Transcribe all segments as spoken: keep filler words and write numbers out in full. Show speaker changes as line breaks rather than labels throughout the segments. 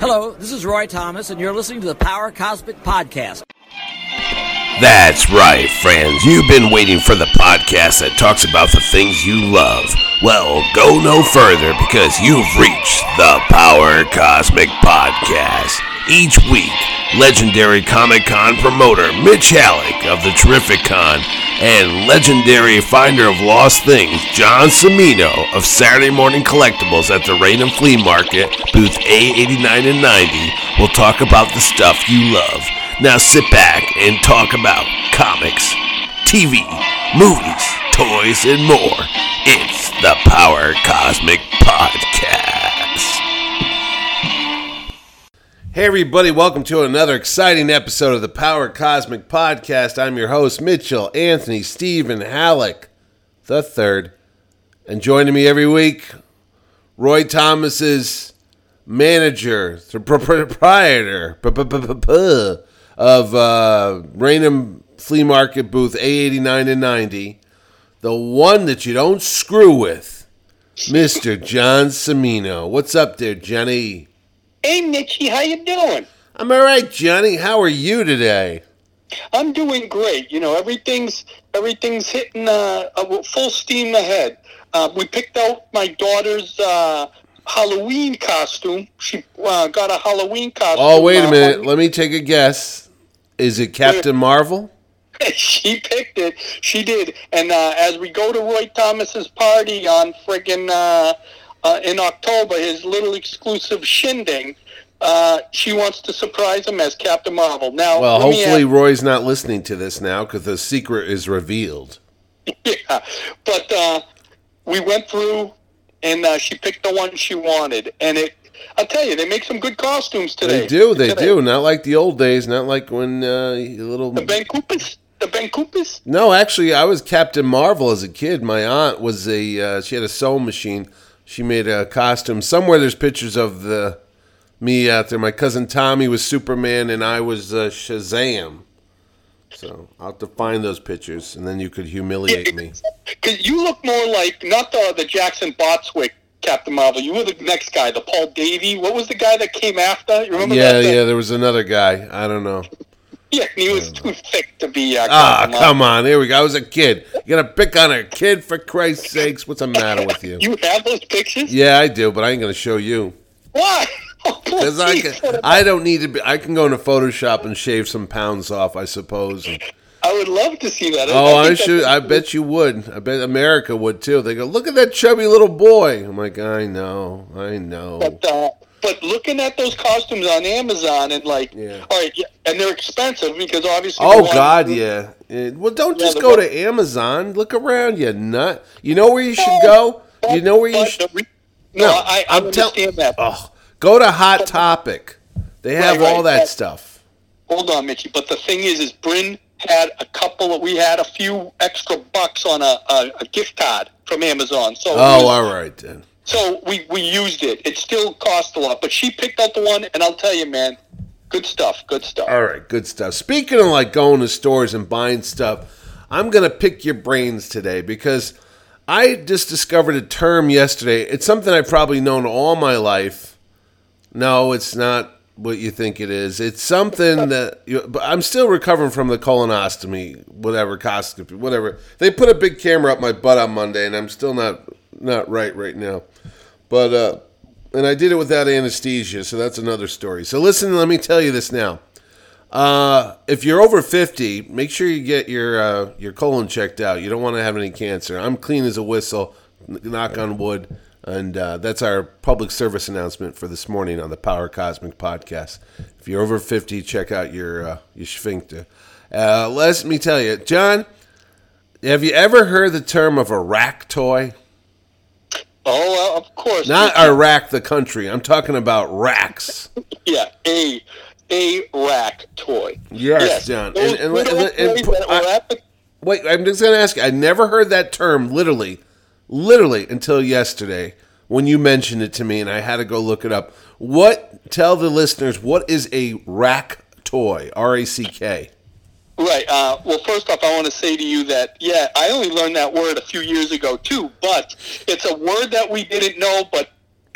Hello, this is Roy Thomas, and you're listening to the Power Cosmic Podcast.
That's right, friends. You've been waiting for the podcast that talks about the things you love. Well, go no further because you've reached the Power Cosmic Podcast. Each week, legendary Comic-Con promoter Mitch Halleck of the Terrific Con and legendary finder of lost things John Cimino of Saturday Morning Collectibles at the Raynham Flea Market, booth A eighty-nine and ninety, will talk about the stuff you love. Now sit back and talk about comics, T V, movies, toys, and more. It's the Power Cosmic Podcast. Hey everybody, welcome to another exciting episode of the Power Cosmic Podcast. I'm your host, Mitchell Anthony Stephen Halleck the third. And joining me every week, Roy Thomas's manager, the proprietor of uh, Raynham Flea Market booth A eighty-nine and ninety, the one that you don't screw with, Mister John Cimino. What's up there, Johnny?
Hey, Mitchie, how you doing?
I'm all right, Johnny. How are you today?
I'm doing great. You know, everything's everything's hitting uh, uh, full steam ahead. Uh, we picked out my daughter's uh, Halloween costume. She uh, got a Halloween costume.
Oh, wait a minute. Let me take a guess. Is it Captain Marvel?
She picked it. She did. And uh, as we go to Roy Thomas's party on friggin' uh, uh, in October, his little exclusive shindig, uh, she wants to surprise him as Captain Marvel. Now,
well, hopefully
ask,
Roy's not listening to this now because the secret is revealed.
Yeah, but uh, we went through, and uh, she picked the one she wanted, and it. I'll tell you, they make some good costumes today.
They do, they
today.
do. Not like the old days, not like when uh, little...
The Ben Koopas? The Ben Koopas?
No, actually, I was Captain Marvel as a kid. My aunt was a, uh, she had a sewing machine. She made a costume. Somewhere there's pictures of the me out there. My cousin Tommy was Superman, and I was uh, Shazam. So I'll have to find those pictures, and then you could humiliate me.
Because you look more like, not the, the Jackson Botswick Captain Marvel. You were the next guy, the Paul Davey. What was the guy that came after? You remember
yeah,
that?
Yeah, yeah, there was another guy. I don't know.
Yeah, and he was too thick to be uh,
Ah, come on. Here we go. I was a kid. You got to pick on a kid, for Christ's sakes. What's the matter with you?
You have those pictures?
Yeah, I do, but I ain't going to show you.
Why?
Because I, can, I don't need to be... I can go into Photoshop and shave some pounds off, I suppose. And,
I would love to see that.
oh, I, I should. I bet you would. I bet America would, too. They go, look at that chubby little boy. I'm like, I know. I know.
But, uh, but looking at those costumes on Amazon and like,
yeah.
all right, yeah, and they're expensive because obviously.
Oh God, yeah. Well, don't
yeah,
just go
one,
to Amazon. Look around, you nut. You know where you should go.
But,
you know where you
but,
should.
No, no I, I
I'm
understand
tell-
that.
Oh, go to Hot Topic. They have
right,
all that
right.
stuff.
Hold on, Mitchie. But the thing is, is Bryn had a couple. Of, we had a few extra bucks on a, a, a gift card from Amazon. So.
Oh, was, all right then.
So we, we used it. It still cost a lot, but she picked out the one, and I'll tell you, man, good stuff, good stuff.
All right, good stuff. Speaking of like going to stores and buying stuff, I'm going to pick your brains today because I just discovered a term yesterday. It's something I've probably known all my life. No, it's not what you think it is. It's something that you, but I'm still recovering from the colonoscopy, whatever, coscopy, whatever. They put a big camera up my butt on Monday, and I'm still not not right right now. But, uh, and I did it without anesthesia, so that's another story. So listen, let me tell you this now. Uh, if you're over fifty, make sure you get your uh, your colon checked out. You don't want to have any cancer. I'm clean as a whistle, knock on wood. And uh, that's our public service announcement for this morning on the Power Cosmic Podcast. If you're over fifty, check out your, uh, your sphincter. Uh, let me tell you, John, have you ever heard the term of a rack toy?
Oh, uh, of course.
Not Iraq, the country. I'm talking about racks.
Yeah, a a rack toy.
Yes,
yes.
John.
Those
And, and,
little
and, and,
toys that
I,
were at the-
wait, I'm just going to ask you. I never heard that term, literally, literally, until yesterday when you mentioned it to me, and I had to go look it up. What? Tell the listeners, what is a rack toy? R A C K.
Right. Uh, well, first off, I want to say to you that, yeah, I only learned that word a few years ago, too, but it's a word that we didn't know, but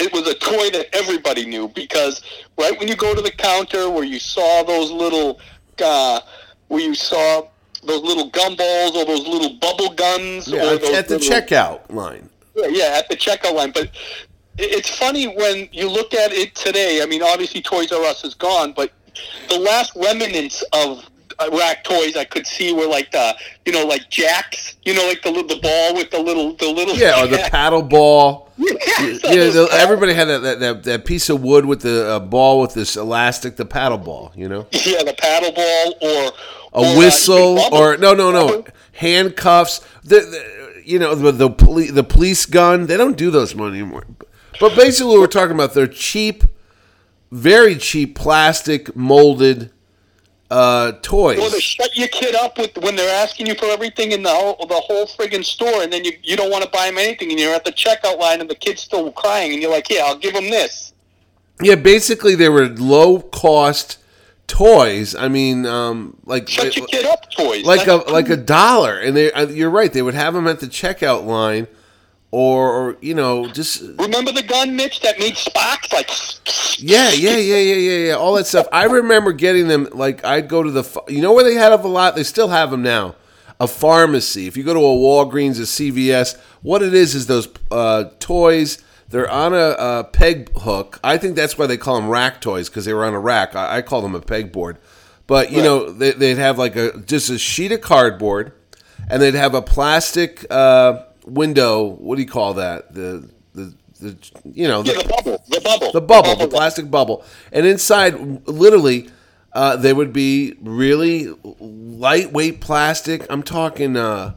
it was a toy that everybody knew, because right when you go to the counter where you saw those little, uh, where you saw those little gumballs or those little bubble guns,
Yeah,
or
at,
those
at the
little,
checkout line.
Yeah, yeah, at the checkout line. But it's funny when you look at it today. I mean, obviously Toys R Us is gone, but the last remnants of rack toys I could see were like the, you know, like jacks, you know, like the the ball with the little the little
Yeah, or the
jack.
paddle ball.
Yeah,
Yeah, the, everybody had that, that that piece of wood with the uh, ball with this elastic, the paddle ball. You know,
yeah, the paddle ball or
a
or,
whistle,
uh,
or no, no, no, handcuffs. The, the you know the the, poli- the police gun. They don't do those anymore. But basically, we're talking about they're cheap, very cheap plastic molded uh, toys.
Or they shut your kid up with when they're asking you for everything in the whole, the whole friggin' store, and then you you don't want to buy them anything, and you're at the checkout line, and the kid's still crying, and you're like, yeah, I'll give him this.
Yeah, basically they were low cost toys. I mean, um, like
Shut your kid up toys.
like
That's-
a like a dollar, and they uh, you're right. They would have them at the checkout line, or, or you know just
Remember the gun, Mitch, that made sparks? Like,
yeah, yeah, yeah, yeah, yeah, yeah, all that stuff. I remember getting them. Like I'd go to the ph- you know where they had them a lot. They still have them now. A pharmacy. If you go to a Walgreens, a C V S, what it is is those uh, toys. They're on a, a peg hook. I think that's why they call them rack toys, because they were on a rack. I, I call them a pegboard. But, you
Right.
know, they, they'd have like a just a sheet of cardboard, and they'd have a plastic uh, window. What do you call that? The, the, the you know,
yeah,
the,
the bubble. The bubble.
the bubble, the plastic bubble. And inside, literally, uh, they would be really lightweight plastic. I'm talking, uh,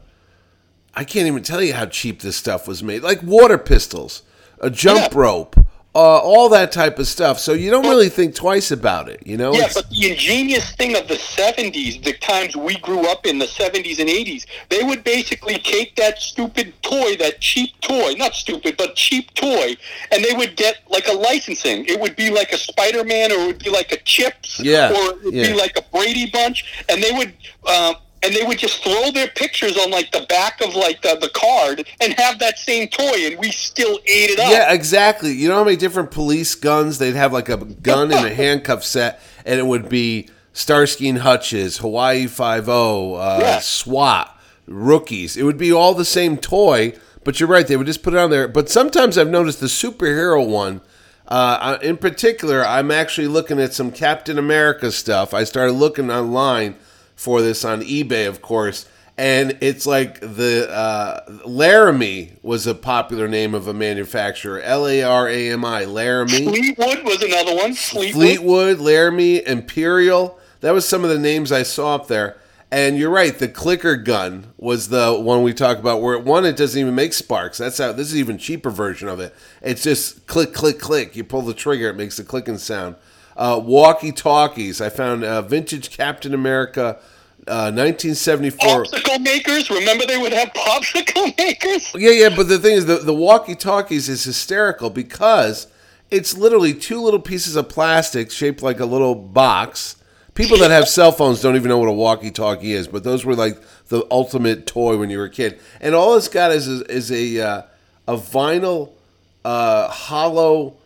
I can't even tell you how cheap this stuff was made. Like water pistols, a jump
Yeah.
rope, uh, all that type of stuff. So you don't really think twice about it, you know?
Yeah,
It's-
but the ingenious thing of the seventies, the times we grew up in, the seventies and eighties, they would basically take that stupid toy, that cheap toy, not stupid, but cheap toy, and they would get like a licensing. It would be like a Spider-Man, or it would be like a Chips,
Yeah,
or it would
yeah.
be like a Brady Bunch, and they would... Um, and they would just throw their pictures on like the back of like the, the card and have that same toy, and we still ate it up.
Yeah, exactly. You know how many different police guns? They'd have like a gun and a handcuff set, and it would be Starsky and Hutch's, Hawaii Five-O, uh,
Yeah.
SWAT, Rookies. It would be all the same toy, but you're right. They would just put it on there. But sometimes I've noticed the superhero one, uh, in particular, I'm actually looking at some Captain America stuff. I started looking online for this on eBay, of course, and it's like the uh, Laramie was a popular name of a manufacturer. L A R A M I, Laramie.
Fleetwood was another one. Fleetwood.
Fleetwood, Laramie, Imperial. That was some of the names I saw up there. And you're right, the clicker gun was the one we talked about, where one, it doesn't even make sparks. That's how this is an even cheaper version of it. It's just click, click, click. You pull the trigger, it makes the clicking sound. Uh, walkie-talkies. I found uh, vintage Captain America, uh, nineteen seventy-four.
Popsicle makers. Remember they would have popsicle makers?
Yeah, yeah, but the thing is, the, the walkie-talkies is hysterical because it's literally two little pieces of plastic shaped like a little box. People that have cell phones don't even know what a walkie-talkie is, but those were like the ultimate toy when you were a kid. And all it's got is is, is a uh, a vinyl uh, hollow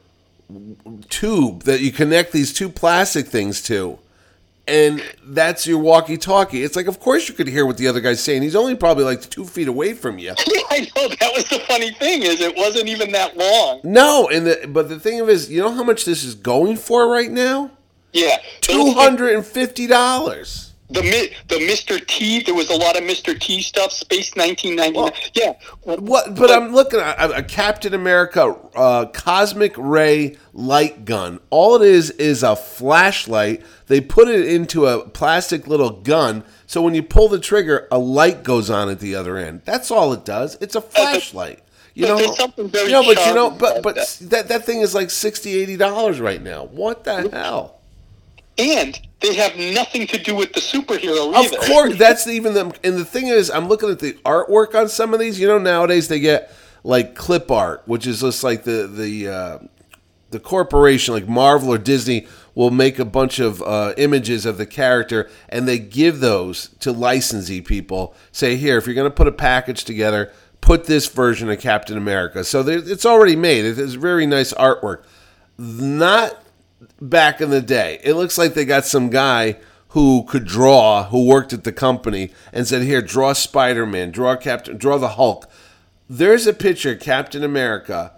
tube that you connect these two plastic things to. And that's your walkie-talkie. It's like, of course you could hear what the other guy's saying. He's only probably like two feet away from you.
Yeah, I know. That was the funny thing, is it wasn't even that long.
No, and the but the thing of it is, you know how much this is going for right now?
Yeah.
Two hundred and fifty dollars.
The Mi- the Mister T, there was a lot of Mister T stuff. Space nineteen ninety-nine.
Well,
yeah.
What? But I'm looking at a, a Captain America uh, cosmic ray light gun. All it is is a flashlight. They put it into a plastic little gun, so when you pull the trigger, a light goes on at the other end. That's all it does. It's a flashlight. You
But
know,
there's something very
you know, but you know,
charming
but
about
but
that.
that that thing is like sixty, eighty dollars right now. What the hell?
And they have nothing to do with the superhero
Of
either.
course, that's even the and the thing is, I'm looking at the artwork on some of these. You know, nowadays they get like clip art, which is just like the the uh, the corporation, like Marvel or Disney, will make a bunch of uh, images of the character, and they give those to licensee people. Say, here, if you're going to put a package together, put this version of Captain America. So there, it's already made. It's very nice artwork. Not back in the day. It looks like they got some guy who could draw, who worked at the company, and said, here, draw Spider-Man, draw Captain, draw the Hulk. There's a picture of Captain America.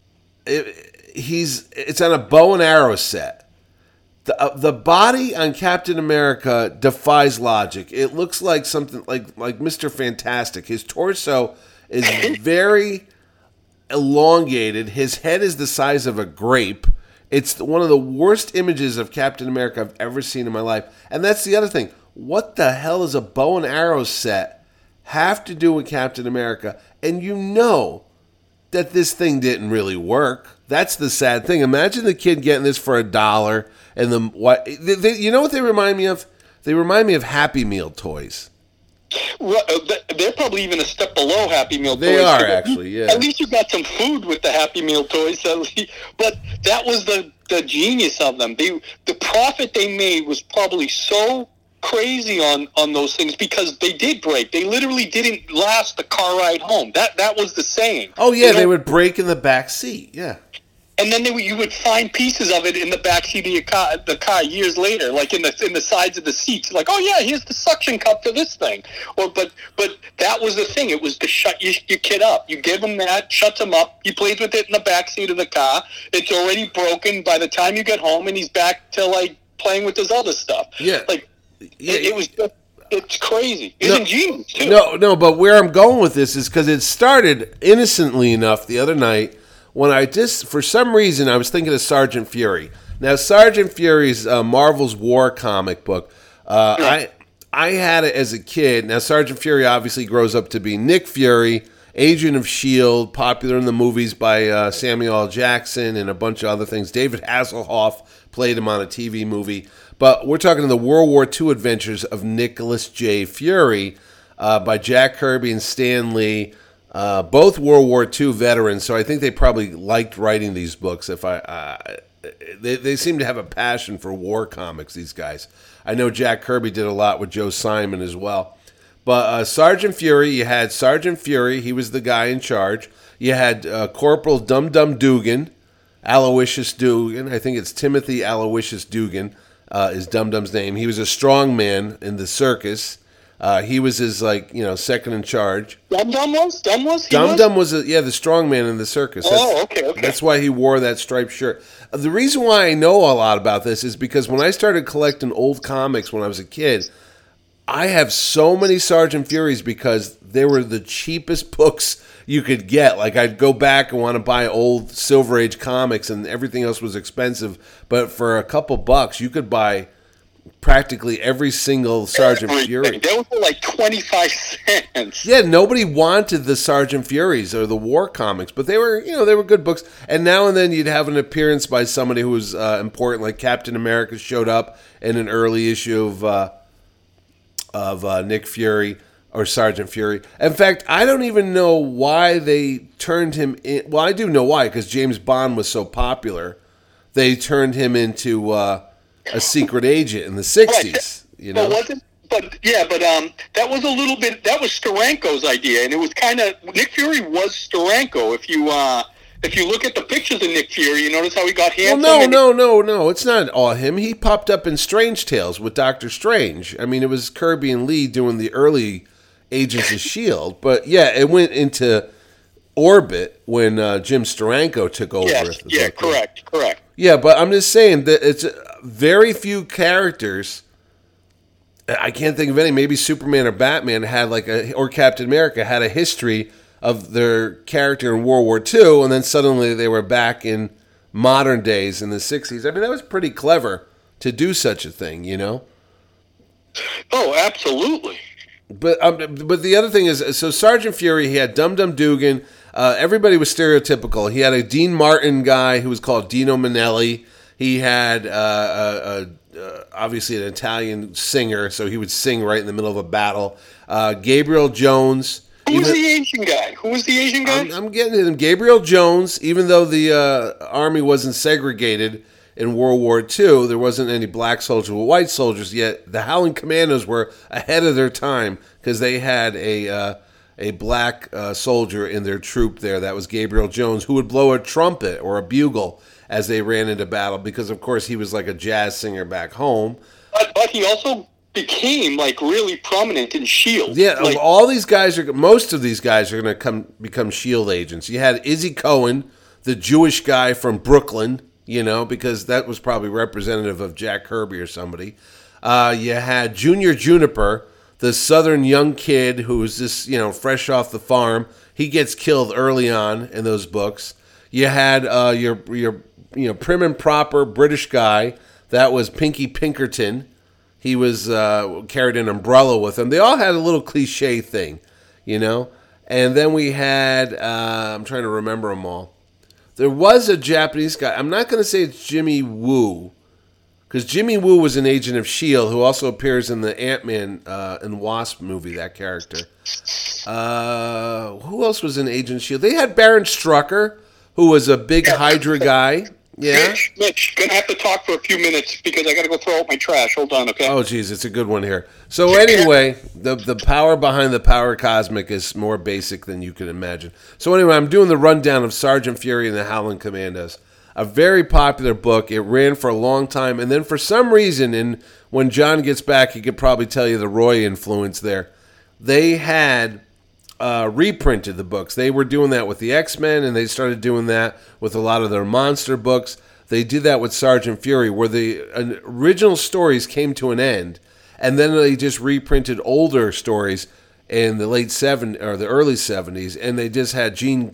It, he's It's on a bow and arrow set. The, uh, the body on Captain America defies logic. It looks like something like, like Mister Fantastic. His torso is very elongated. His head is the size of a grape. It's one of the worst images of Captain America I've ever seen in my life. And that's the other thing. What the hell does a bow and arrow set have to do with Captain America? And you know that this thing didn't really work. That's the sad thing. Imagine the kid getting this for a dollar. And the what? They, they, you know what they remind me of? They remind me of Happy Meal toys.
Well, they're probably even a step below Happy Meal toys.
They are, actually, yeah.
At least you got some food with the Happy Meal toys. But that was the, the genius of them. They, the profit they made was probably so crazy on, on those things because they did break. They literally didn't last the car ride home. That that was the saying.
Oh, yeah,
you know?
They would break in the back seat, yeah.
And then they, you would find pieces of it in the backseat of your car, the car years later, like in the in the sides of the seats. Like, oh yeah, here's the suction cup for this thing. Or, but but that was the thing. It was to shut your, your kid up. You give him that, shuts him up. He plays with it in the backseat of the car. It's already broken by the time you get home, and he's back to like playing with his other stuff.
Yeah,
like
yeah,
it, it was. Just, it's crazy. It's
no,
ingenious too.
No, no, but where I'm going with this is because it started innocently enough the other night. When I just, for some reason, I was thinking of Sergeant Fury. Now, Sergeant Fury's uh, Marvel's War comic book. Uh, yeah. I I had it as a kid. Now, Sergeant Fury obviously grows up to be Nick Fury, Agent of S H I E L D, popular in the movies by uh, Samuel L. Jackson and a bunch of other things. David Hasselhoff played him on a T V movie. But we're talking the World War Two adventures of Nicholas J. Fury uh, by Jack Kirby and Stan Lee. Uh, both World War Two veterans, so I think they probably liked writing these books. If I, uh, they they seem to have a passion for war comics. These guys, I know Jack Kirby did a lot with Joe Simon as well. But uh, Sergeant Fury, you had Sergeant Fury. He was the guy in charge. You had uh, Corporal Dum Dum Dugan, Aloysius Dugan. I think it's Timothy Aloysius Dugan uh, is Dum Dum's name. He was a strong man in the circus. Uh, he was his, like, you know, second in charge.
Dum Dum was? Dum was? He
Dum
was?
Dum was, a, yeah, the strong man in the circus. That's,
oh, okay, okay.
That's why he wore that striped shirt. Uh, the reason why I know a lot about this is because when I started collecting old comics when I was a kid, I have so many Sergeant Furies because they were the cheapest books you could get. Like, I'd go back and want to buy old Silver Age comics, and everything else was expensive. But for a couple bucks, you could buy practically every single Sergeant
Everything.
Fury.
They were like twenty-five cents.
Yeah, nobody wanted the Sergeant Furies or the war comics, but they were, you know, they were good books. And now and then you'd have an appearance by somebody who was uh, important, like Captain America showed up in an early issue of uh, of uh, Nick Fury or Sergeant Fury. In fact, I don't even know why they turned him in. Well, I do know why, because James Bond was so popular. They turned him into uh, a secret agent in the sixties, you know.
But wasn't, but yeah, but um, that was a little bit. That was Steranko's idea, and it was kind of Nick Fury was Steranko. If you uh, if you look at the pictures of Nick Fury, you notice how he got handsome.
Well, no, no, no, no. It's not all him. He popped up in Strange Tales with Doctor Strange. I mean, it was Kirby and Lee doing the early Agents of S H I E L D, but yeah, it went into orbit when uh, Jim Steranko took over.
Yes, yeah, correct, correct.
Yeah, but I'm just saying that it's very few characters. I can't think of any. Maybe Superman or Batman had like a, or Captain America had a history of their character in World War Two, and then suddenly they were back in modern days in the sixties. I mean, that was pretty clever to do such a thing, you know?
Oh, absolutely.
But um, but the other thing is, so Sergeant Fury, he had Dum Dum Dugan. Uh, everybody was stereotypical. He had a Dean Martin guy who was called Dino Manelli. He had uh, a, a, uh, obviously an Italian singer, so he would sing right in the middle of a battle. Uh, Gabriel Jones.
Who was the Asian guy? Who was the Asian guy?
I'm, I'm getting him. Gabriel Jones. Even though the uh, army wasn't segregated in World War Two, there wasn't any black soldiers or white soldiers yet. The Howling Commandos were ahead of their time because they had a uh, a black uh, soldier in their troop there. That was Gabriel Jones, who would blow a trumpet or a bugle as they ran into battle because, of course, he was like a jazz singer back home.
But, but he also became like really prominent in SHIELD.
Yeah,
like,
all these guys are. Most of these guys are going to come become SHIELD agents. You had Izzy Cohen, the Jewish guy from Brooklyn, you know, because that was probably representative of Jack Kirby or somebody. Uh, you had Junior Juniper, the Southern young kid who was just, you know, fresh off the farm. He gets killed early on in those books. You had uh, your your you know prim and proper British guy. That was Pinky Pinkerton. He was uh, carried an umbrella with him. They all had a little cliche thing, you know. And then we had, uh, I'm trying to remember them all. There was a Japanese guy. I'm not going to say it's Jimmy Woo, because Jimmy Woo was an agent of SHIELD who also appears in the Ant-Man uh, and Wasp movie, that character. Uh, who else was an agent of SHIELD? They had Baron Strucker, who was a big Hydra guy. Yeah.
Mitch, Mitch, gonna have to talk for a few minutes because I gotta go throw out my trash. Hold on, okay?
Oh, geez, it's a good one here. So anyway, the the power behind the Power Cosmic is more basic than you can imagine. So anyway, I'm doing the rundown of Sergeant Fury and the Howling Commandos. A very popular book. It ran for a long time, and then for some reason, and when John gets back, he could probably tell you the Roy influence there. They had Uh, reprinted the books. They were doing that with the X-Men, and they started doing that with a lot of their monster books. They did that with Sergeant Fury, where the uh, original stories came to an end, and then they just reprinted older stories in the late seventies or the early seventies, and they just had Gene,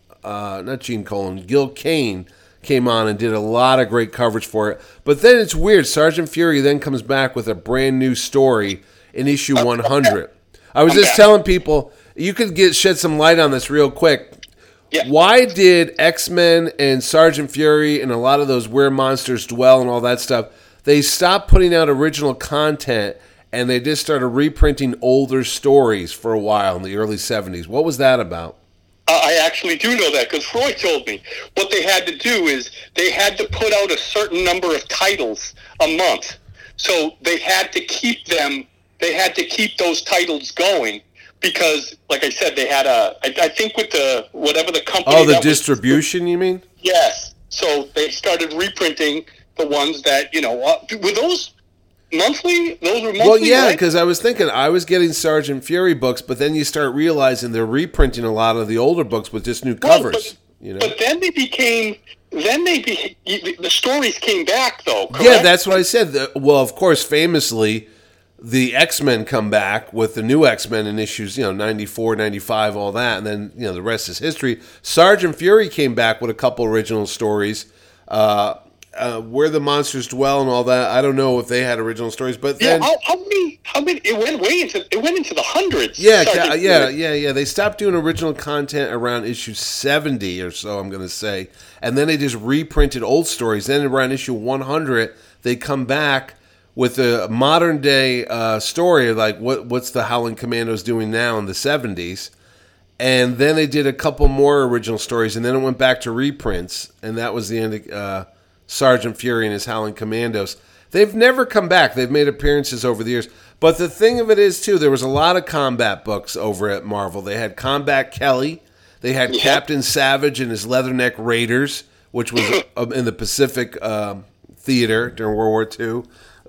uh, not Gene Colan, Gil Kane came on and did a lot of great coverage for it. But then it's weird. Sergeant Fury then comes back with a brand new story in issue one hundred. I was just telling people, you could get shed some light on this real quick.
Yeah.
Why did X-Men and Sergeant Fury and a lot of those Where Monsters Dwell and all that stuff, they stopped putting out original content and they just started reprinting older stories for a while in the early seventies? What was that about?
Uh, I actually do know that because Roy told me. What they had to do is they had to put out a certain number of titles a month. So they had to keep them, they had to keep those titles going. Because, like I said, they had a, I, I think with the, whatever the company.
Oh, the
that
distribution,
was,
you mean?
Yes. So they started reprinting the ones that, you know, uh, were those monthly? Those were monthly,
well, yeah, because
right?
I was thinking, I was getting Sergeant Fury books, but then you start realizing they're reprinting a lot of the older books with just new covers.
Well, but,
you know?
but then they became, then they, be, the stories came back, though, correct?
Yeah, that's what I said. The, well, of course, famously, the X-Men come back with the new X-Men in issues, you know, ninety-four, ninety-five, all that, and then, you know, the rest is history. Sergeant Fury came back with a couple original stories, uh, uh, Where the Monsters Dwell and all that. I don't know if they had original stories, but then...
Yeah, how, how many, how many, it went way into, it went into the hundreds.
Yeah, ca- yeah, yeah, yeah. They stopped doing original content around issue seventy or so, I'm going to say, and then they just reprinted old stories. Then around issue one hundred, they come back with a modern day uh, story, like what what's the Howling Commandos doing now in the seventies. And then they did a couple more original stories, and then it went back to reprints, and that was the end of uh, Sergeant Fury and his Howling Commandos. They've never come back. They've made appearances over the years. But the thing of it is, too, there was a lot of combat books over at Marvel. They had Combat Kelly. They had yeah. Captain Savage and his Leatherneck Raiders, which was in the Pacific um, Theater during World War Two.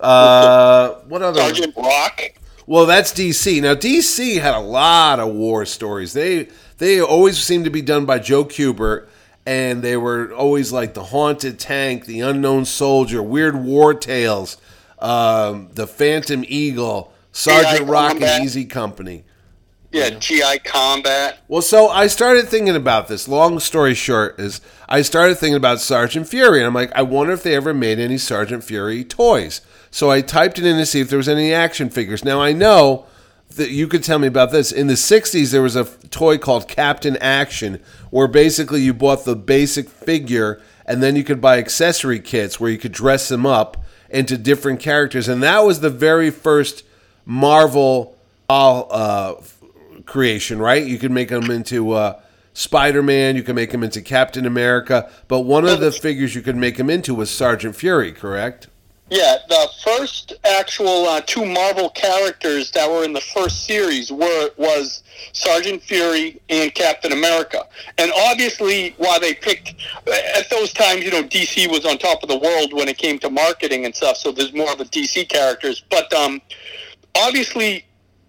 Uh, what other?
Sergeant Rock.
Well, that's D C. Now, D C had a lot of war stories. They they always seemed to be done by Joe Kubert, and they were always like the Haunted Tank, the Unknown Soldier, Weird War Tales, um, the Phantom Eagle, Sergeant Rock and Easy Company.
Yeah, G I Combat.
Well, so I started thinking about this. Long story short is I started thinking about Sergeant Fury, and I'm like, I wonder if they ever made any Sergeant Fury toys. So I typed it in to see if there was any action figures. Now, I know that you could tell me about this. In the sixties, there was a toy called Captain Action, where basically you bought the basic figure, and then you could buy accessory kits where you could dress them up into different characters. And that was the very first Marvel uh, creation, right? You could make them into uh, Spider-Man, you could make them into Captain America, but one of the figures you could make them into was Sergeant Fury, correct?
Yeah, the first actual uh, two Marvel characters that were in the first series were was Sergeant Fury and Captain America. And obviously, while they picked at those times, you know, D C was on top of the world when it came to marketing and stuff. So there's more of the D C characters, but um, obviously,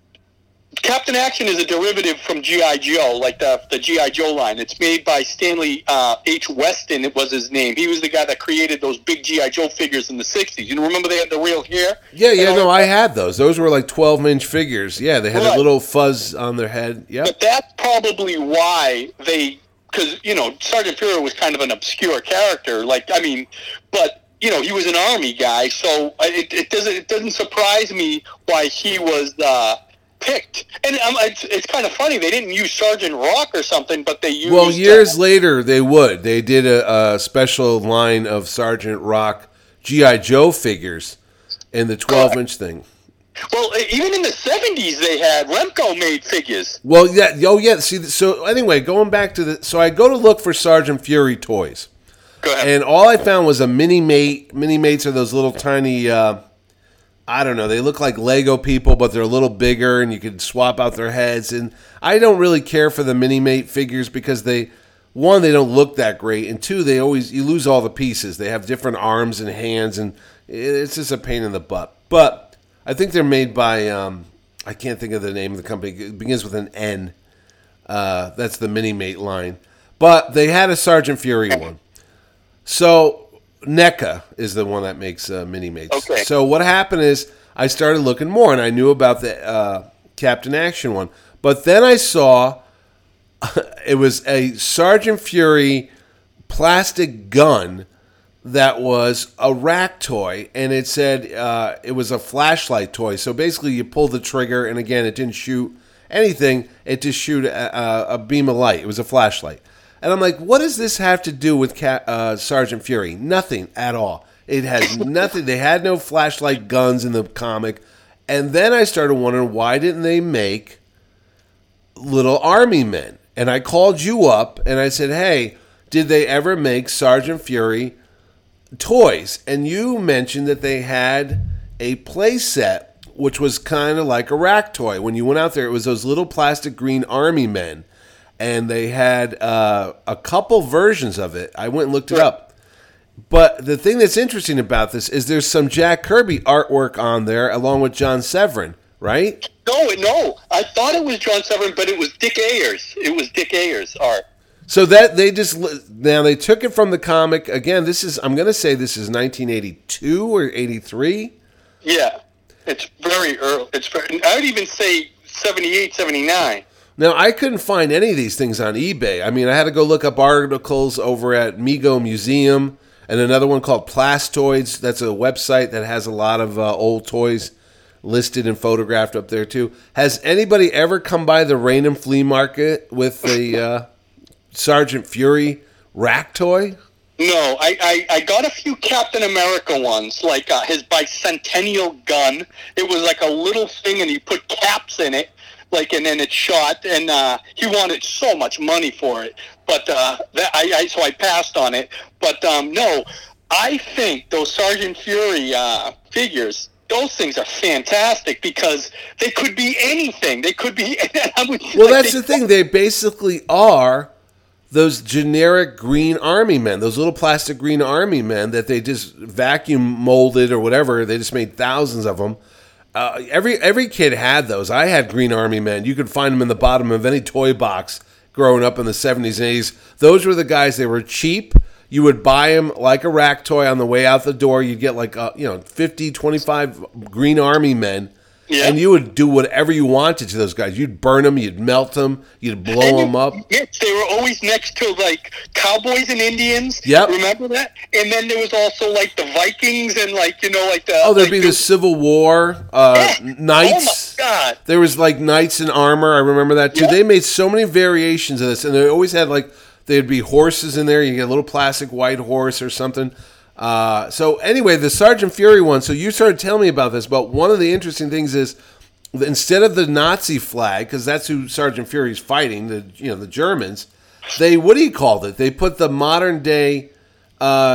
Captain Action is a derivative from G I. Joe, like the the G I. Joe line. It's made by Stanley uh, H. Weston, it was his name. He was the guy that created those big G I. Joe figures in the sixties. You remember they had the real hair?
Yeah, yeah, no, I had those. Those were like twelve-inch figures. Yeah, they had
right.
a little fuzz on their head. Yep.
But that's probably why they, because, you know, Sergeant Fury was kind of an obscure character. Like, I mean, but, you know, he was an army guy, so it, it, doesn't, it doesn't surprise me why he was... Uh, picked. And um, it's, it's kind of funny. They didn't use Sergeant Rock or something, but they used...
Well, years
uh,
later, they would. They did a, a special line of Sergeant Rock G I. Joe figures in the twelve-inch thing.
Well, even in the seventies, they had... Remco made figures.
Well, yeah. Oh, yeah. See, so anyway, going back to the... So I go to look for Sergeant Fury toys.
Go ahead.
And all I found was a mini-mate. Mini-mates are those little tiny... Uh, I don't know. They look like Lego people, but they're a little bigger, and you could swap out their heads. And I don't really care for the Mini-Mate figures because they, one, they don't look that great, and two, they always you lose all the pieces. They have different arms and hands, and it's just a pain in the butt. But I think they're made by um, I can't think of the name of the company. It begins with an N. Uh, that's the Mini-Mate line. But they had a Sergeant Fury one. So NECA is the one that makes uh, Mini-Mates.
Okay.
So what happened is I started looking more, and I knew about the uh, Captain Action one. But then I saw it was a Sergeant Fury plastic gun that was a rack toy, and it said uh, it was a flashlight toy. So basically you pull the trigger, and again, it didn't shoot anything. It just shoot a, a beam of light. It was a flashlight. And I'm like, what does this have to do with Cat, uh, Sergeant Fury? Nothing at all. It has nothing. They had no flashlight guns in the comic. And then I started wondering, why didn't they make little army men? And I called you up, and I said, hey, did they ever make Sergeant Fury toys? And you mentioned that they had a play set, which was kind of like a rack toy. When you went out there, it was those little plastic green army men. And they had uh, a couple versions of it. I went and looked it up. But the thing that's interesting about this is there's some Jack Kirby artwork on there along with John Severin, right?
No, no. I thought it was John Severin, but it was Dick Ayers. It was Dick Ayers' art.
So that they just now they took it from the comic. Again, this is I'm going to say this is nineteen eighty-two or eighty-three.
Yeah. It's very early. It's very, I would even say seventy-eight, seventy-nine.
Now, I couldn't find any of these things on eBay. I mean, I had to go look up articles over at Mego Museum and another one called Plastoids. That's a website that has a lot of uh, old toys listed and photographed up there, too. Has anybody ever come by the Raynham Flea Market with the uh, Sergeant Fury rack toy?
No, I, I, I got a few Captain America ones, like uh, his bicentennial gun. It was like a little thing, and he put caps in it. Like, and then it shot, and uh, he wanted so much money for it. But uh, that, I, I, so I passed on it. But um, no, I think those Sergeant Fury uh, figures, those things are fantastic because they could be anything. They could be. I would,
well,
like,
that's
they,
the thing. They basically are those generic green army men, those little plastic green army men that they just vacuum molded or whatever. They just made thousands of them. Uh, every every kid had those. I had Green Army Men. You could find them in the bottom of any toy box growing up in the seventies and eighties. Those were the guys. They were cheap. You would buy them like a rack toy on the way out the door. You'd get like, uh, you know, fifty, twenty-five Green Army Men. Yeah. And you would do whatever you wanted to those guys. You'd burn them. You'd melt them. You'd blow and them up.
Yes, they were always next to, like, cowboys and Indians.
Yep.
Remember that? And then there was also, like, the Vikings and, like, you know, like the...
Oh, there'd
like
be
the,
the Civil War, uh,
yeah.
knights.
Oh, my God.
There was, like, knights in armor. I remember that, too. Yep. They made so many variations of this. And they always had, like, there'd be horses in there. You get a little plastic white horse or something. Uh, so, anyway, the Sergeant Fury one. So, you started telling me about this. But one of the interesting things is... instead of the Nazi flag, because that's who Sergeant Fury's fighting, the you know the Germans, they what do you call it? They put the modern day uh,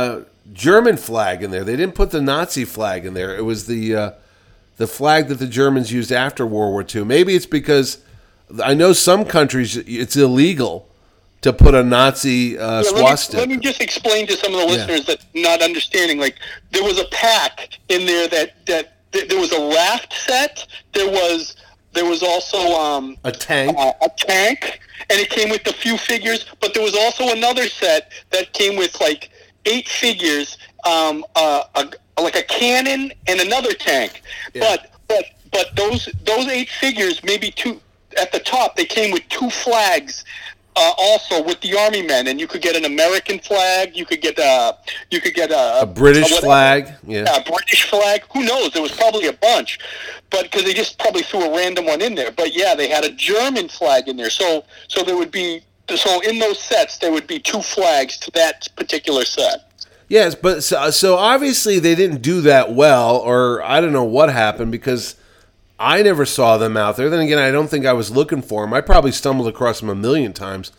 German flag in there. They didn't put the Nazi flag in there. It was the uh, the flag that the Germans used after World War Two. Maybe it's because I know some countries it's illegal to put a Nazi uh,
yeah,
swastika.
Let me, let me just explain to some of the listeners
yeah.
that not understanding. Like there was a pack in there that that, that there was a raft set. There was there was also um,
a tank.
Uh, a tank, and it came with a few figures. But there was also another set that came with like eight figures, um, uh, a, like a cannon and another tank. Yeah. But but but those those eight figures, maybe two at the top, they came with two flags. Uh, also with the army men, and you could get an American flag. You could get a you could get a,
a British a flag. Yeah,
a British flag. Who knows? There was probably a bunch, but because they just probably threw a random one in there. But yeah, they had a German flag in there. So so there would be so in those sets there would be two flags to that particular set.
Yes, but so, so obviously they didn't do that well, or I don't know what happened because I never saw them out there. Then again, I don't think I was looking for them. I probably stumbled across them a million times.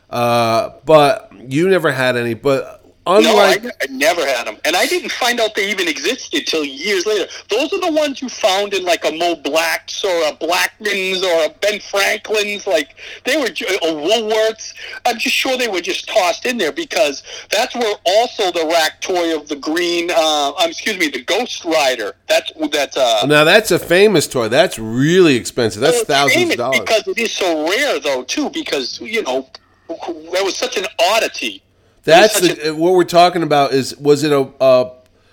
Uh, but you never had any. But unlike...
No, I, I never had them. And I didn't find out they even existed till years later. Those are the ones you found in like a Mo Blacks or a Blackmans or a Ben Franklin's. Like, they were... A Woolworths. I'm just sure they were just tossed in there because that's where also the rack toy of the green... Uh, um, excuse me, the Ghost Rider. That's... that's uh,
now, that's a famous toy. That's really expensive. That's well, thousands of dollars.
Because it is so rare, though, too, because, you know, that was such an oddity.
That's the, a, what we're talking about. Is was it a uh,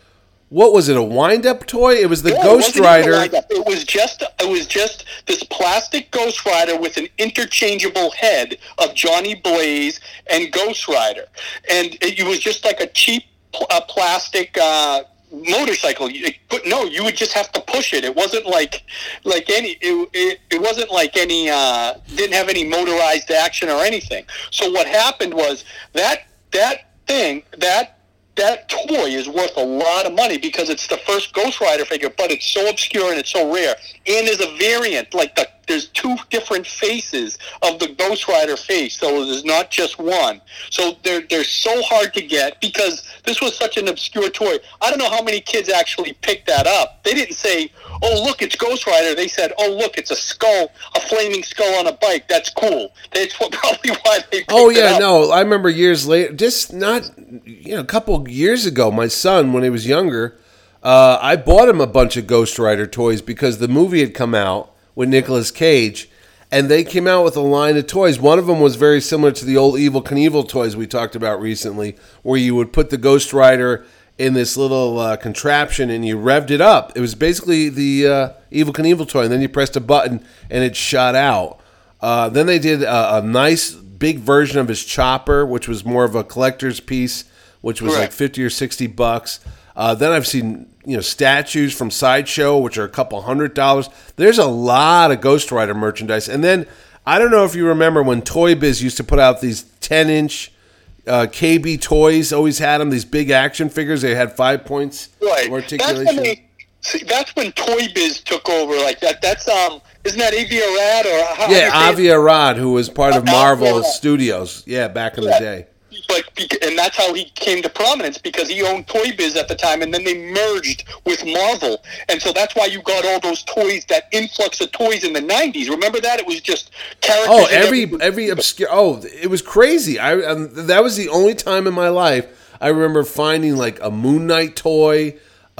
what was it a wind up toy? It was the
no,
Ghost
it
Rider.
It was just it was just this plastic Ghost Rider with an interchangeable head of Johnny Blaze and Ghost Rider, and it, it was just like a cheap uh, plastic. Uh, motorcycle. It, no, you would just have to push it. It wasn't like like any. It it, it wasn't like any. Uh, didn't have any motorized action or anything. So what happened was that that thing that. That toy is worth a lot of money because it's the first Ghost Rider figure, but it's so obscure and it's so rare. And there's a variant, like the, there's two different faces of the Ghost Rider face, so there's not just one. So they're they're so hard to get because this was such an obscure toy. I don't know how many kids actually picked that up. They didn't say, "Oh, look, it's Ghost Rider." They said, "Oh, look, it's a skull, a flaming skull on a bike. That's cool." That's what, probably why they picked
Oh yeah,
it up.
no, I remember years later, just not you know, a couple years ago, my son, when he was younger, uh, I bought him a bunch of Ghost Rider toys because the movie had come out with Nicolas Cage, and they came out with a line of toys. One of them was very similar to the old Evel Knievel toys we talked about recently, where you would put the Ghost Rider in this little uh, contraption and you revved it up. It was basically the uh, Evel Knievel toy, and then you pressed a button and it shot out. Uh, then they did a, a nice big version of his chopper, which was more of a collector's piece, which was
Correct.
like fifty or sixty bucks. Uh, then I've seen you know statues from Sideshow, which are a couple hundred dollars. There's a lot of Ghost Rider merchandise. And then I don't know if you remember when Toy Biz used to put out these ten-inch uh, K B Toys. Always had them, these big action figures. They had five points
Right.
of articulation.
That's when, they, see, that's when Toy Biz took over like that. That's um, isn't that Avi Arad or how
yeah,
how
Avi Arad, who was part of
Uh,
Marvel
Avi Arad.
Studios. Yeah, back in
Yeah.
the day.
But and that's how he came to prominence because he owned Toy Biz at the time, and then they merged with Marvel, and so that's why you got all those toys, that influx of toys in the nineties. Remember that? It was just characters.
Oh,
in
every every obscure. Oh, it was crazy. I um, that was the only time in my life I remember finding like a Moon Knight toy,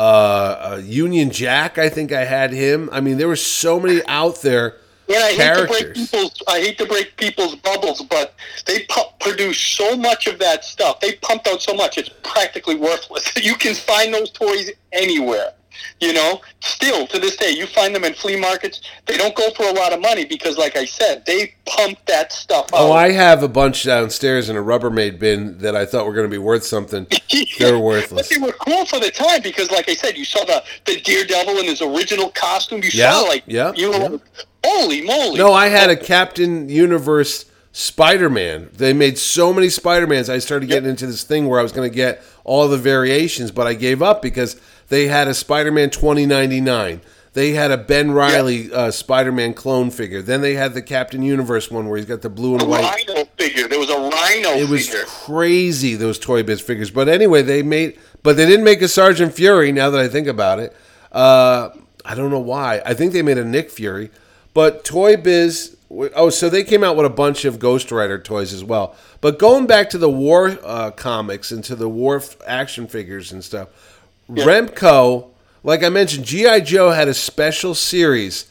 uh, a Union Jack. I think I had him. I mean, there were so many out there.
And I hate to break
characters.
people's I hate to break people's bubbles, but they pu- produce so much of that stuff. They pumped out so much; it's practically worthless. You can find those toys anywhere. You know, still to this day, you find them in flea markets. They don't go for a lot of money because, like I said, they pump that stuff out.
Oh, I have a bunch downstairs in a Rubbermaid bin that I thought were going to be worth something. They're worthless.
But they were cool for the time because, like I said, you saw the, the Daredevil in his original costume. You
Yeah,
saw like
yeah,
you know,
yeah.
holy moly!
No, I had a Captain Universe Spider-Man. They made so many Spider-Mans. I started getting into this thing where I was going to get all the variations, but I gave up because they had a Spider-Man twenty ninety-nine. They had a Ben Reilly uh, Spider-Man clone figure. Then they had the Captain Universe one where he's got the blue and
a
white.
Rhino figure. There was a Rhino
It was
figure.
crazy, those Toy Biz figures. But anyway, they made But they didn't make a Sergeant Fury, now that I think about it. Uh, I don't know why. I think they made a Nick Fury. But Toy Biz... Oh, so they came out with a bunch of Ghost Rider toys as well. But going back to the war uh, comics and to the war f- action figures and stuff, yeah. Remco, like I mentioned, G I. Joe had a special series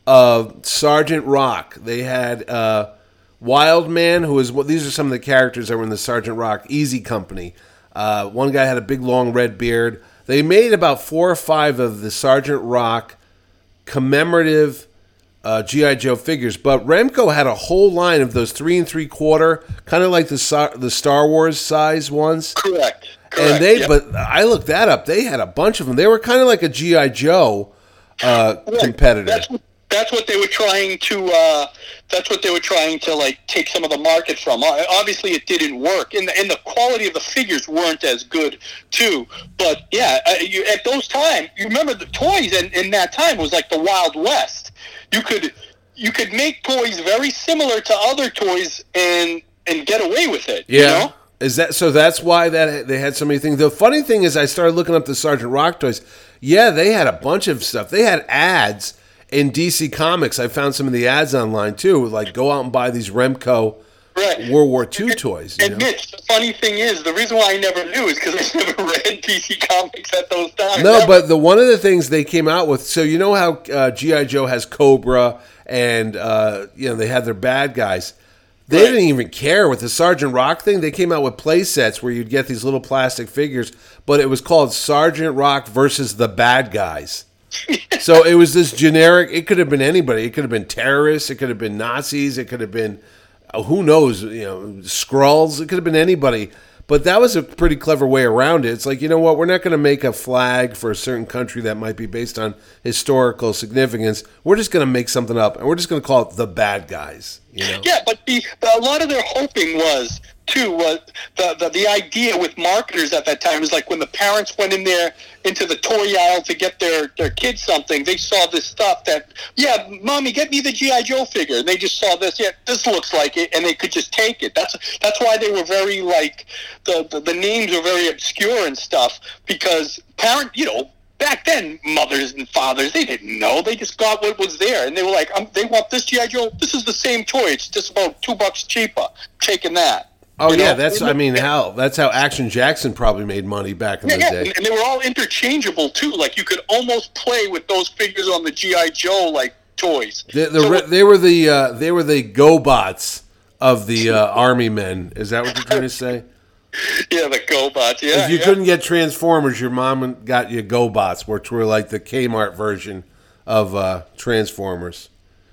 of Sergeant Rock. They had uh, Wild Man, who was... Well, these are some of the characters that were in the Sergeant Rock Easy Company. Uh, one guy had a big, long red beard. They made about four or five of the Sergeant Rock commemorative uh, G I. Joe figures, but Remco had a whole line of those three and three quarter, kind of like the the Star Wars size ones.
Correct. Correct.
And they,
yep.
but I looked that up. They had a bunch of them. They were kind of like a G I. Joe uh,
right.
competitor.
That's what, that's what they were trying to. Uh, that's what they were trying to like take some of the market from. Obviously, it didn't work, and the, and the quality of the figures weren't as good too. But yeah, uh, you, at those times, you remember the toys, and in that time was like the Wild West. You could you could make toys very similar to other toys and and get away with it.
Yeah.
You know?
Is that so? That's why that they had so many things. The funny thing is, I started looking up the Sergeant Rock toys. Yeah, they had a bunch of stuff. They had ads in D C Comics. I found some of the ads online too. Like, go out and buy these Remco
right.
World War Two toys. You
and
know?
Mitch, the funny thing is, the reason why I never knew is because I never read D C Comics at those times.
No,
never.
but the one of the things they came out with. So you know how uh, G I. Joe has Cobra, and uh, you know they had their bad guys. They right. didn't even care with the Sergeant Rock thing. They came out with play sets where you'd get these little plastic figures, but it was called Sergeant Rock versus the Bad Guys. So it was this generic. It could have been anybody. It could have been terrorists. It could have been Nazis. It could have been uh, who knows, you know, Skrulls. It could have been anybody. But that was a pretty clever way around it. It's like, you know what? We're not going to make a flag for a certain country that might be based on historical significance. We're just going to make something up, and we're just going to call it the Bad Guys. You know?
Yeah, but the, the, a lot of their hoping was, too, was the, the the idea with marketers at that time was like when the parents went in there into the toy aisle to get their, their kids something, they saw this stuff that, yeah, Mommy, get me the G I. Joe figure. And they just saw this, yeah, this looks like it, and they could just take it. That's that's why they were very, like, the, the, the names were very obscure and stuff, because parent, you know, back then, mothers and fathers, they didn't know. They just got what was there. And they were like, um, they want this G I. Joe. This is the same toy. It's just about two bucks cheaper. Taking that.
Oh, you
yeah.
Know? That's, I mean, how, that's how Action Jackson probably made money back in
yeah,
the
yeah.
day.
And they were all interchangeable, too. Like, you could almost play with those figures on the G I. Joe, like, toys.
The, the,
so,
they were the uh, they were the GoBots of the uh, Army men. Is that what you're trying to say?
Yeah, the GoBots, yeah.
If you
yeah.
couldn't get Transformers, your mom got you GoBots, which were like the Kmart version of uh, Transformers.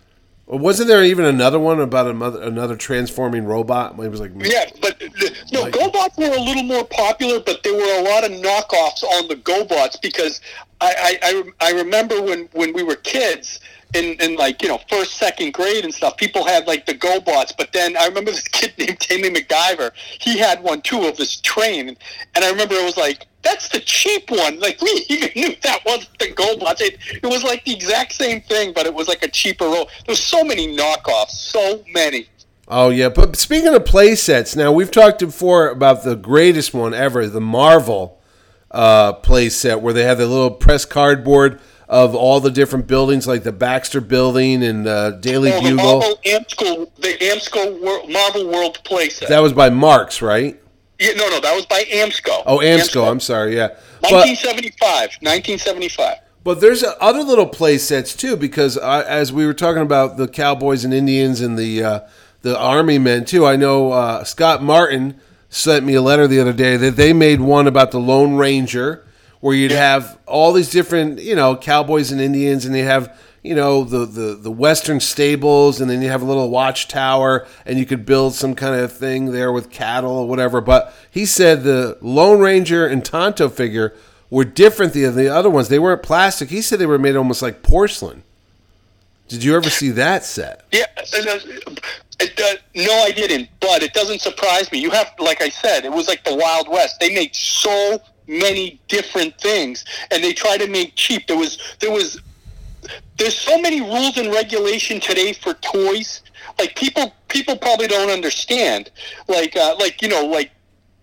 Wasn't there even another one about another, another transforming robot? It was like
yeah, but no,
like,
GoBots were a little more popular, but there were a lot of knockoffs on the GoBots because I I, I, I remember when, when we were kids. In, in like, you know, first, second grade and stuff, people had, like, the GoBots. But then I remember this kid named Tammy MacGyver. He had one, too, of this train. And I remember it was like, that's the cheap one. Like, we even knew that wasn't the GoBots. It, it was, like, the exact same thing, but it was, like, a cheaper roll. There was so many knockoffs. So many.
Oh, yeah. But speaking of play sets, now, we've talked before about the greatest one ever, the Marvel uh, play set, where they have the little press cardboard of all the different buildings, like the Baxter Building and uh, Daily
oh,
Bugle.
The Marvel Amsco, the Amsco World, Marvel World playset.
That was by Marx, right?
Yeah, no, no, that was by Amsco.
Oh, Amsco, Amsco. I'm sorry, yeah.
nineteen seventy-five. But, nineteen seventy-five.
But there's other little play sets, too, because uh, as we were talking about the Cowboys and Indians and the, uh, the Army men, too, I know uh, Scott Martin sent me a letter the other day that they made one about the Lone Ranger, where you'd have all these different, you know, cowboys and Indians, and they have, you know, the, the, the Western stables, and then you have a little watchtower, and you could build some kind of thing there with cattle or whatever. But he said the Lone Ranger and Tonto figure were different than the other ones. They weren't plastic. He said they were made almost like porcelain. Did you ever see that set?
Yeah, and, uh, it, uh, no, I didn't, but it doesn't surprise me. You have, like I said, it was like the Wild West. They made so many different things, and they try to make cheap. There was, there was, there's so many rules and regulation today for toys. Like people, people probably don't understand. Like, uh, like you know, like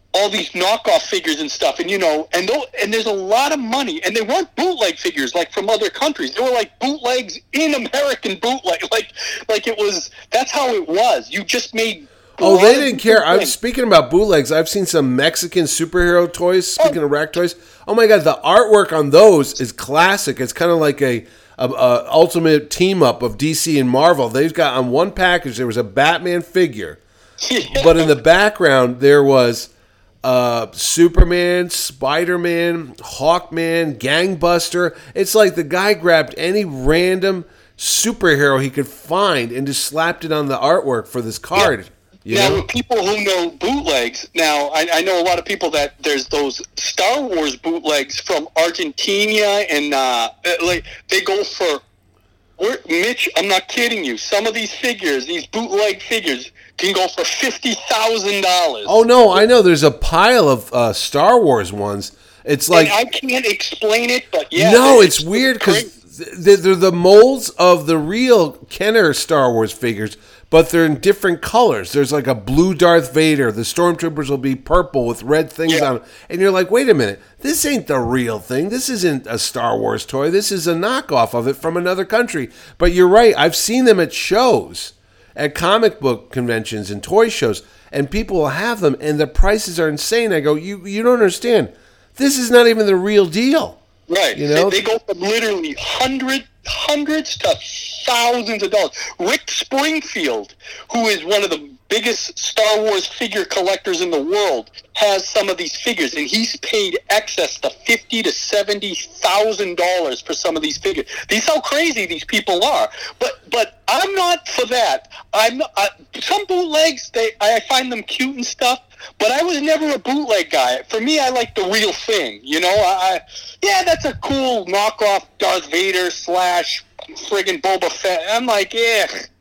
all these knockoff figures and stuff, and you know, and those, and there's a lot of money, and they weren't bootleg figures like from other countries. They were like bootlegs in American bootleg, like like it was. That's how it was. You just made.
Oh, they didn't care. I'm speaking about bootlegs. I've seen some Mexican superhero toys. Speaking oh. of rack toys, oh my god, the artwork on those is classic. It's kind of like a, a, a ultimate team up of D C and Marvel. They've got on one package there was a Batman figure, yeah. but in the background there was. Uh, Superman, Spider-Man, Hawkman, Gangbuster. It's like the guy grabbed any random superhero he could find and just slapped it on the artwork for this card.
Yeah.
You
now,
know?
People who know bootlegs, now I, I know a lot of people that there's those Star Wars bootlegs from Argentina, and uh, like they go for. We're, Mitch, I'm not kidding you. Some of these figures, these bootleg figures, can go for fifty thousand dollars.
Oh, no, I know. There's a pile of uh, Star Wars ones. It's like...
And I can't explain it, but yeah.
No, it's, it's weird because they're the molds of the real Kenner Star Wars figures, but they're in different colors. There's like a blue Darth Vader. The Stormtroopers will be purple with red things yeah. on them. And you're like, wait a minute. This ain't the real thing. This isn't a Star Wars toy. This is a knockoff of it from another country. But you're right. I've seen them at shows, at comic book conventions and toy shows, and people will have them, and the prices are insane. I go, you you don't understand. This is not even the real deal.
Right.
You know?
They, they go from literally hundred, hundreds to thousands of dollars. Rick Springfield, who is one of the biggest Star Wars figure collectors in the world, has some of these figures, and he's paid excess to fifty to seventy thousand dollars for some of these figures. These how crazy these people are. But but I'm not for that. I'm not, uh, some bootlegs. They I find them cute and stuff. But I was never a bootleg guy. For me, I like the real thing. You know, I, I yeah, that's a cool knockoff Darth Vader slash friggin' Boba Fett. I'm like, yeah,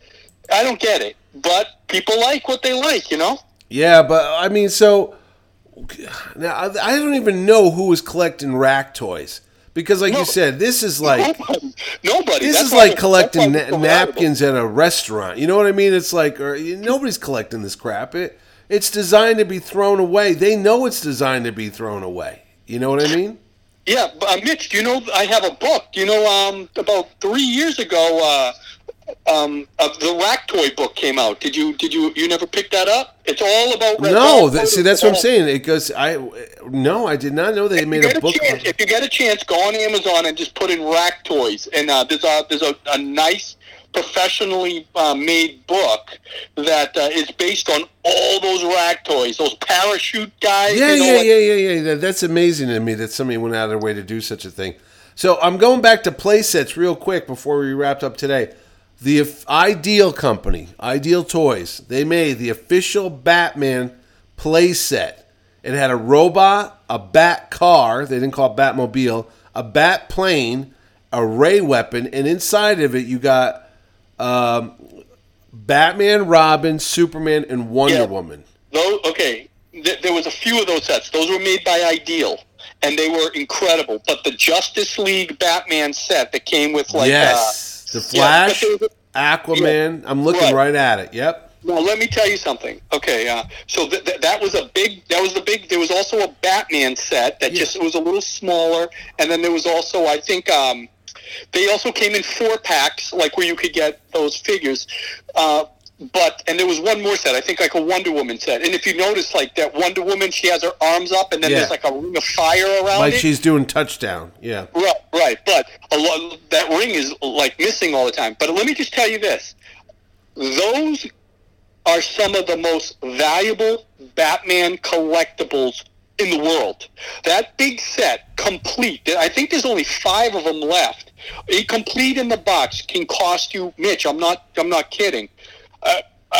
I don't get it. But people like what they like, you know?
Yeah, but I mean, so now I don't even know who was collecting rack toys. Because like no, you said, this is like
nobody. nobody.
This
that's
is like
why,
collecting na- napkins at a restaurant. You know what I mean? It's like or, nobody's collecting this crap. It It's designed to be thrown away. They know it's designed to be thrown away. You know what I mean?
Yeah, uh, Mitch, do you know I have a book? You know, um, about three years ago, uh, um, uh, the Rack Toy book came out. Did you? Did you? You never picked that up? It's all about.
No, that, see, that's what I'm saying. It goes. I no, I did not know they made a book.
A chance, if you get a chance, go on Amazon and just put in Rack Toys, and uh, there's a there's a, a nice. professionally uh, made book that uh, is based on all those rack toys, those parachute guys.
Yeah,
you know,
yeah,
like-
yeah, yeah, yeah. That's amazing to me that somebody went out of their way to do such a thing. So I'm going back to play sets real quick before we wrapped up today. The Ideal Company, Ideal Toys, they made the official Batman play set. It had a robot, a bat car, they didn't call it Batmobile, a bat plane, a ray weapon, and inside of it you got Um, Batman, Robin, Superman, and Wonder yeah. Woman.
Those, okay, th- there was a few of those sets. Those were made by Ideal, and they were incredible. But the Justice League Batman set that came with like
yes,
uh,
the Flash,
yeah,
Aquaman. Yeah. I'm looking right. right at it. Yep.
Well, let me tell you something. Okay, uh, so th- th- that was a big. That was the big. There was also a Batman set that yeah. just was a little smaller, and then there was also, I think. Um, They also came in four packs, like where you could get those figures. Uh, but and there was one more set, I think like a Wonder Woman set. And if you notice, like that Wonder Woman, she has her arms up, and then yeah. there's like a ring of fire around
like
it. Like
she's doing touchdown, yeah.
Right, right. But a lot, that ring is like missing all the time. But let me just tell you this: those are some of the most valuable Batman collectibles in the world. That big set, complete, I think there's only five of them left. A complete in the box can cost you, Mitch, I'm not I'm not kidding. Uh, uh,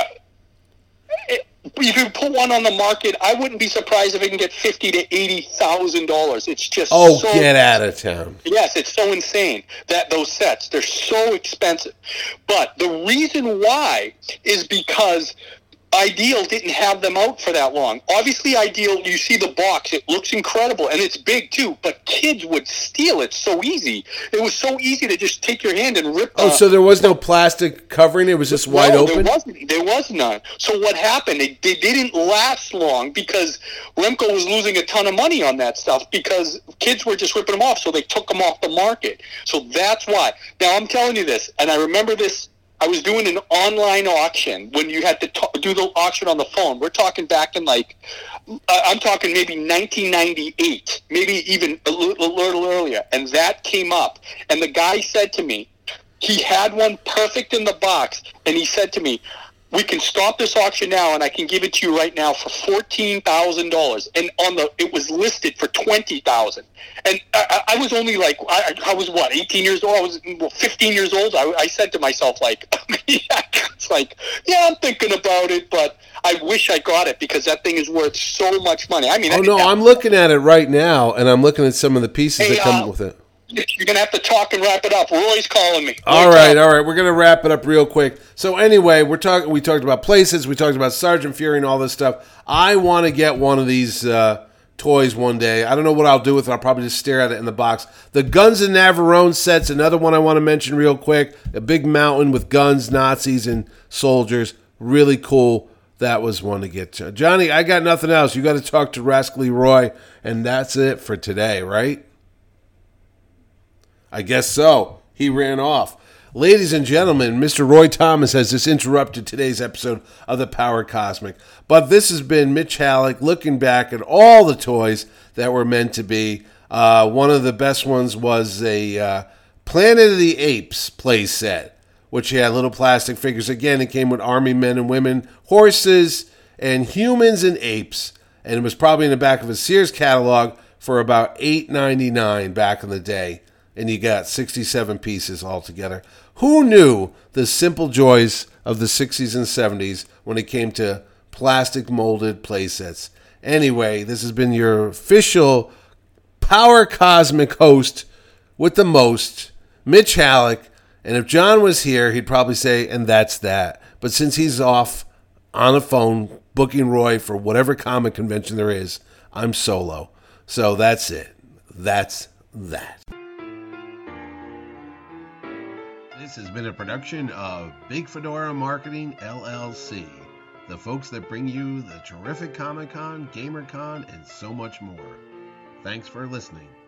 it, if you put one on the market, I wouldn't be surprised if it can get fifty to eighty thousand dollars. It's just
oh,
so,
get out of town.
Yes, it's so insane that those sets, they're so expensive. But the reason why is because Ideal didn't have them out for that long. Obviously, Ideal, you see the box, it looks incredible, and it's big too, but kids would steal it so easy. It was so easy to just take your hand and rip.
Oh,
uh,
so there was no plastic covering? It was just wide
no,
open?
There wasn't. There was none. So what happened? They, they didn't last long because Remco was losing a ton of money on that stuff because kids were just ripping them off, so they took them off the market. So that's why. Now, I'm telling you this, and I remember this. I was doing an online auction when you had to t- do the auction on the phone. We're talking back in like, uh, I'm talking maybe nineteen ninety-eight, maybe even a little, a little earlier. And that came up. And the guy said to me, he had one perfect in the box. And he said to me, we can stop this auction now and I can give it to you right now for fourteen thousand dollars. And on the, it was listed for twenty thousand dollars. And I, I was only like, I, I was what, eighteen years old? I was well, fifteen years old. I, I said to myself, like, it's like, yeah, I'm thinking about it, but I wish I got it because that thing is worth so much money. I mean,
oh,
I,
no,
I,
I'm looking at it right now, and I'm looking at some of the pieces
Hey,
that come
uh,
with it.
You're going to have to talk and wrap it up. Roy's calling me. Roy
All right,
calling.
all right. We're going to wrap it up real quick. So anyway, we're talking. We talked about places. We talked about Sergeant Fury and all this stuff. I want to get one of these uh, toys one day. I don't know what I'll do with it. I'll probably just stare at it in the box. The Guns and Navarone set's another one I want to mention real quick. A big mountain with guns, Nazis, and soldiers. Really cool. That was one to get to. Johnny, I got nothing else. You got to talk to Rascally Roy, and that's it for today, right? I guess so. He ran off. Ladies and gentlemen, Mister Roy Thomas has just interrupted today's episode of The Power Cosmic. But this has been Mitch Halleck looking back at all the toys that were meant to be. Uh, one of the best ones was a uh, Planet of the Apes play set, which had little plastic figures. Again, it came with army men and women, horses, and humans and apes. And it was probably in the back of a Sears catalog for about eight ninety-nine back in the day. And you got sixty-seven pieces altogether. Who knew the simple joys of the sixties and seventies when it came to plastic molded playsets? Anyway, this has been your official Power Cosmic host with the most, Mitch Halleck. And if John was here, he'd probably say, and that's that. But since he's off on a phone booking Roy for whatever comic convention there is, I'm solo. So that's it. That's that. This has been a production of Big Fedora Marketing, L L C. The folks that bring you the terrific Comic-Con, GamerCon, and so much more. Thanks for listening.